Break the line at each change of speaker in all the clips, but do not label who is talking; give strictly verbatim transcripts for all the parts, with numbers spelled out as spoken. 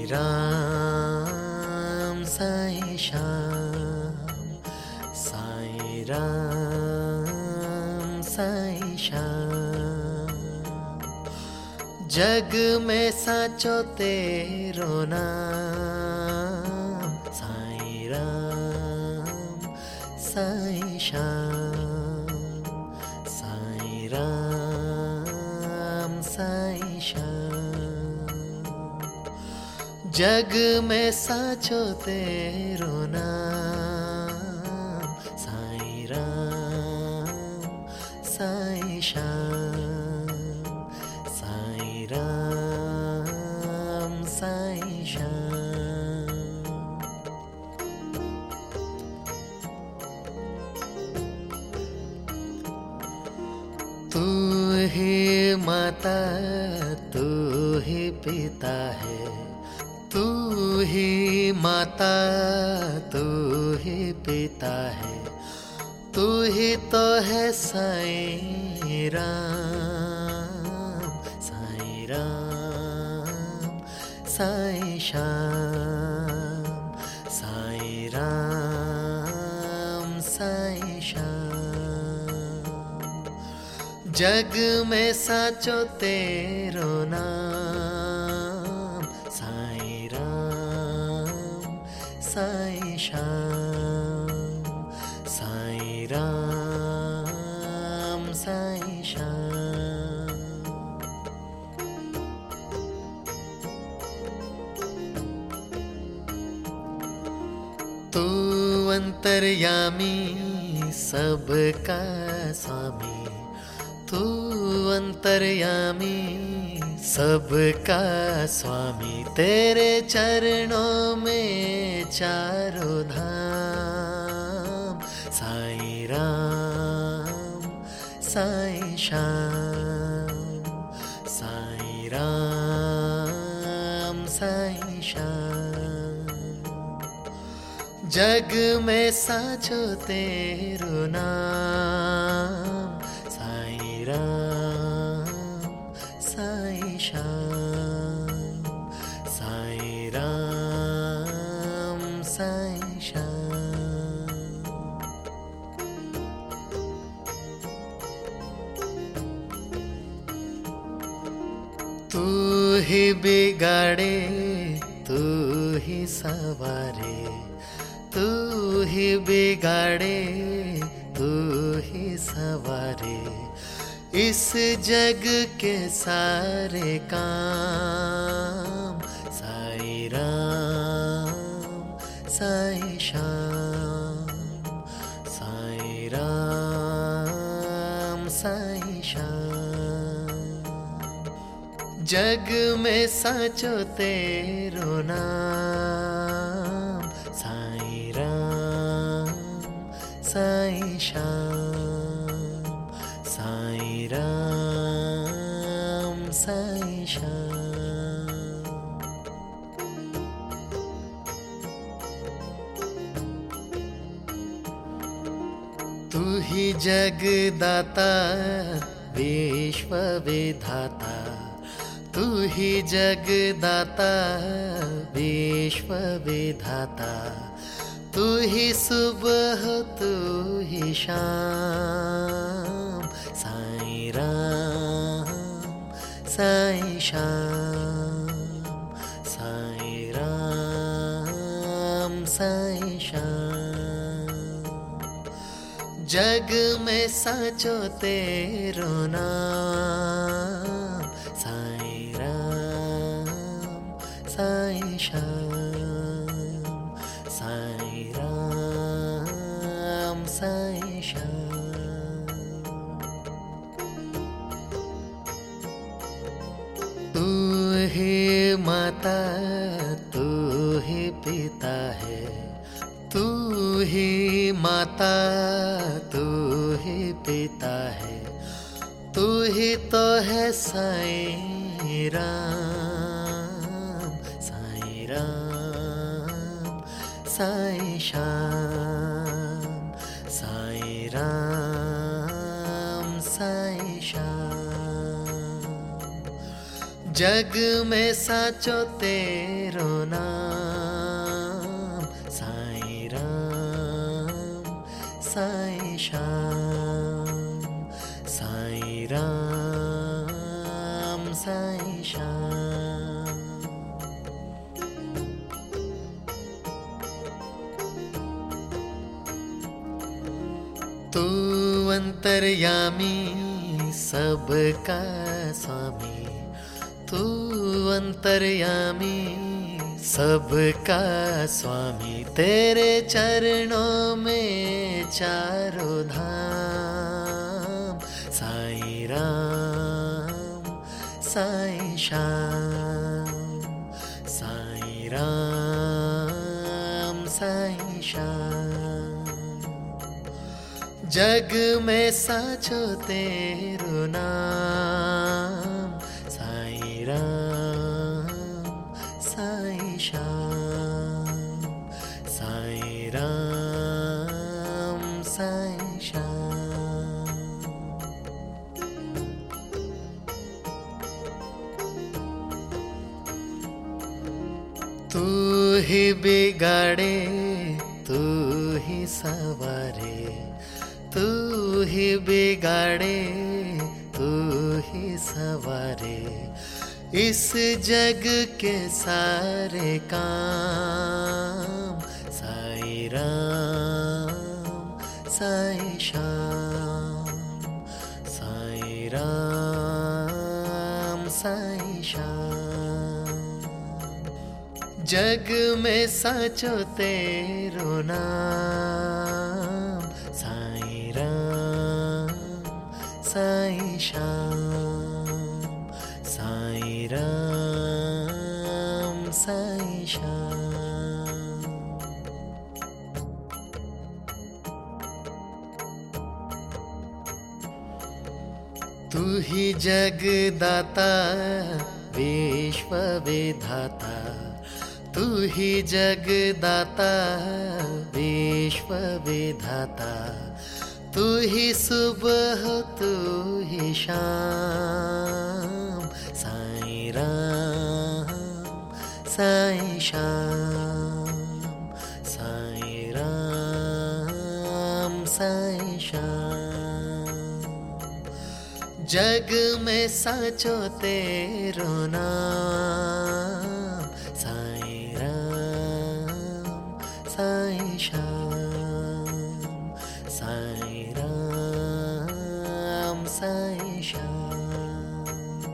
राम साईं श्याम, साईं राम साईं श्याम। जग में साचो तेरो नाम, साईं राम साईं श्याम, साईं राम साईं श्याम। जग में साचो तेरो नाम, साईं राम साईं श्याम, साईं राम साईं श्याम। तू ही माता तू ही पिता है, तू ही माता तू ही पिता है, तू ही तो है साईं राम, साईं राम साईं श्याम, साईं राम साईं श्याम। जग में साचो तेरो नाम, साईं राम साईं श्याम, साईं राम साईं श्याम। तू अंतर्यामी सबका स्वामी, तू अंतर्यामी सबका स्वामी। तेरे चरणों में चारों धाम, साईं राम साईं श्याम, साईं राम साईं श्याम। जग में साचो तेरो नाम, साईं राम साईं श्याम, साईं राम साईं श्याम। तू ही बिगाड़े तू ही सवारे, तू ही बिगाड़े तू ही सवारे। इस जग के सारे काम, साईं राम साईं श्याम, साईं राम साईं श्याम। जग में साचो तेरो नाम, साईं राम साईं श्याम, साईं राम साईं श्याम। तू ही जगदाता विश्व विधाता, तू ही जगदाता विश्व विधाता। तू ही सुबह तू ही शाम, साईं राम साईं श्याम, साईं राम साईं श्याम। जग में साचो तेरो नाम, साईं राम साईं श्याम, साईं राम साईं श्याम। तू ही माता तू ही पिता है, तू ही माता तू ही पिता है, तू ही तो है साईं राम, साईं राम साईं श्याम, साईं राम साईं श्याम। जग में साचो तेरो नाम, साईं राम साईं श्याम, साईं राम साईं श्याम। तू अंतर्यामी सबका स्वामी, तू अंतर्यामी सबका स्वामी, तेरे चरणों में चारों धाम, साईं राम साईं श्याम, साईं राम साईं श्याम। जग में साचो तेरो नाम, साईं राम साईं श्याम, साईं राम साईं श्याम। तू ही बिगाड़े तू ही सवारे, तू ही बिगाड़े तू ही सवारे, इस जग के सारे काम, साईं राम साईं श्याम, साईं राम साईं श्याम। जग में साचो तेरो नाम, साईं राम साईं श्याम, साईं राम साईं श्याम। तू ही जगदाता विश्व विधाता, तू ही जगदाता विश्व विधाता, तू ही सुबह तू ही शाम, साईं राम साईं श्याम, साईं राम साईं श्याम। जग में साचो तेरो नाम, साईं राम साईं श्याम, साईं राम साईं श्याम।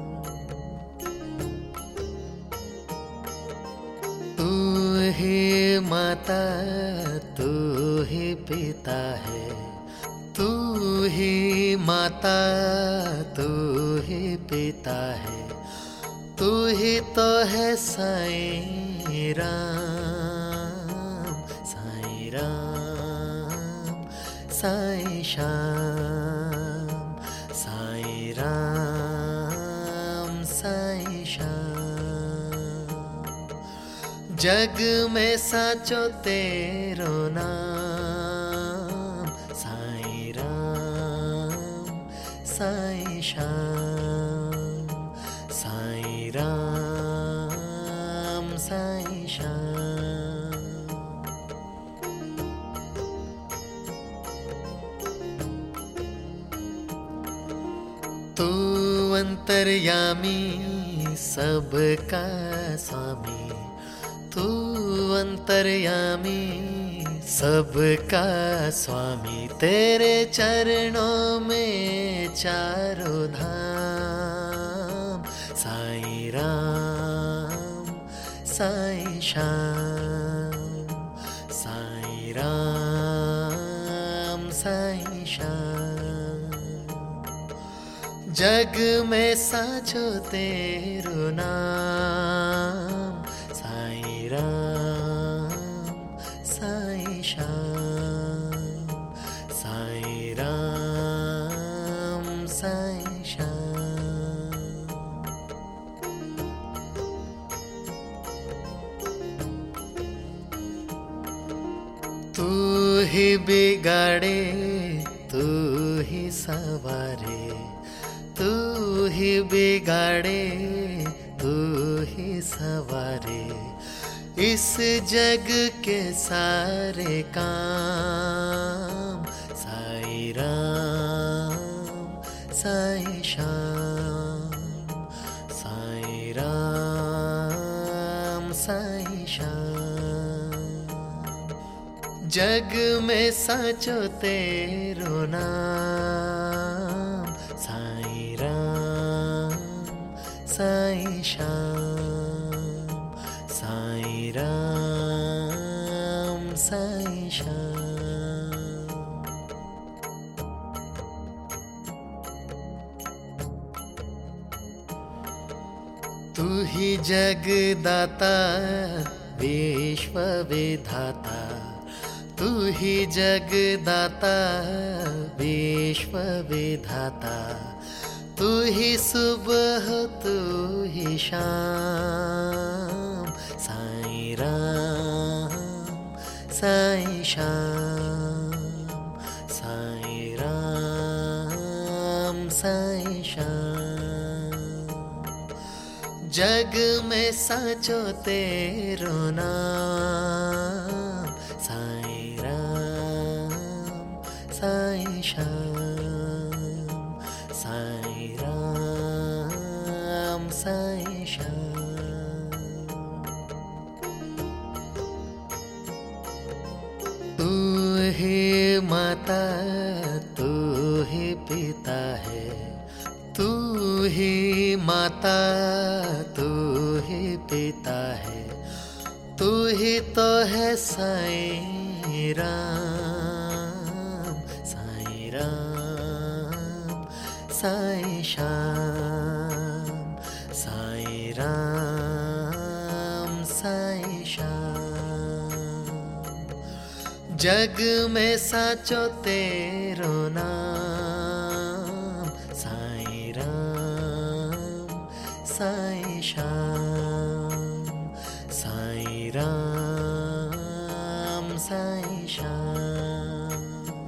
तू ही माता तू ही पिता है, तू ही माता तू ही पिता है, तू ही तो है साईं राम, साईं राम साईं श्याम, साईं राम साईं श्याम। जग में साचो तेरो नाम, साईं राम साईं श्याम, साईं राम साईं श्याम। तू अंतर्यामी सबका स्वामी, तू अंतर्यामी सबका स्वामी, तेरे चरणों में चारों धाम, साईं राम साईं श्याम, साईं राम साईं श्याम। जग में साचो तेरो नाम, साईं राम साईं श्याम, साईं राम साईं श्याम। तू ही बिगाड़े तू ही सवारे, तू ही बिगाड़े सवारे इस जग के सारे काम। साई राम साई श्याम, साई राम साई श्याम। जग में साचो तेरो नाम। साई राम साई श्याम, साई राम साई श्याम। तू ही जगदाता विश्व विधाता, तू ही जगदाता विश्व विधाता। तू ही सुबह तू ही शाम। साई राम साई श्याम, साई राम साई श्याम। जग में साचो तेरो नाम। साई राम साई श्याम, साई राम साई श्याम। तू ही माता तू ही पिता है, तू ही माता तू ही पिता है। तू ही तो है साई राम, साई राम साई श्याम, साई राम साई श्याम। जग में साचो तेरो नाम। साई राम साई श्याम, साई राम साई श्याम।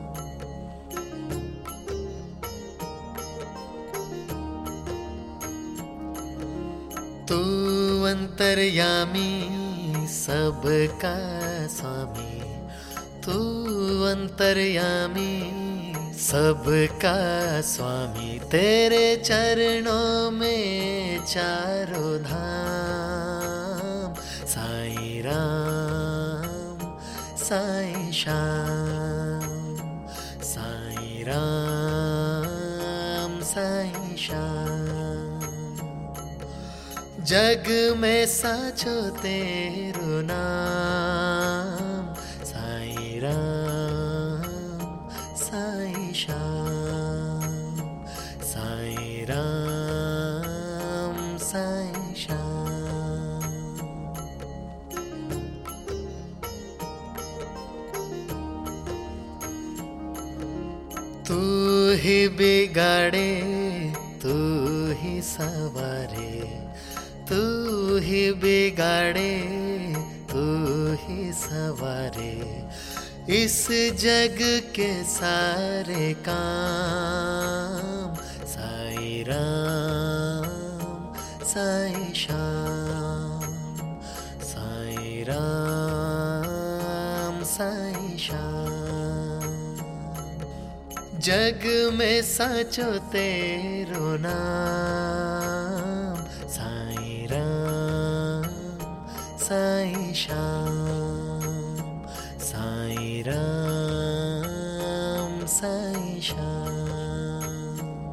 तू अंतर्यामी सबका स्वामी, तू अंतर्यामी सबका स्वामी। तेरे चरणों में चारों धाम। साई राम साई श्याम, साई राम साई श्याम। जग में साचो तेरो नाम। साई राम साई श्याम, साई राम साई श्याम। तू ही बिगाड़े तू ही सवारे, तू ही बिगाड़े तू ही सवारे इस जग के सारे काम। साई राम साई श्याम, साई राम साई श्याम। जग में साचो तेरो नाम। साई राम साई श्याम, साई राम साई श्याम।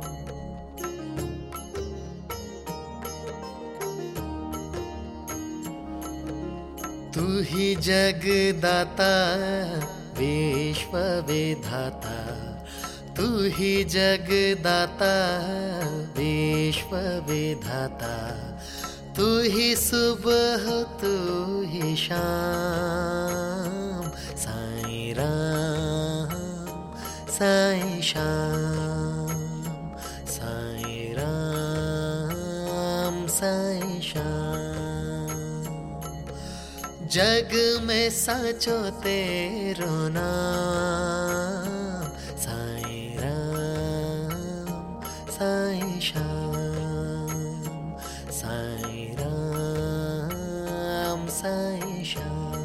तू ही जगदाता विश्व विधाता, तू ही जगदाता विश्व विधाता। तू ही सुबह तू ही शाम। साई राम साई श्याम, साई राम साई श्याम। जग में साचो तेरो नाम। साई राम साई श्याम, साई राम साईं श्याम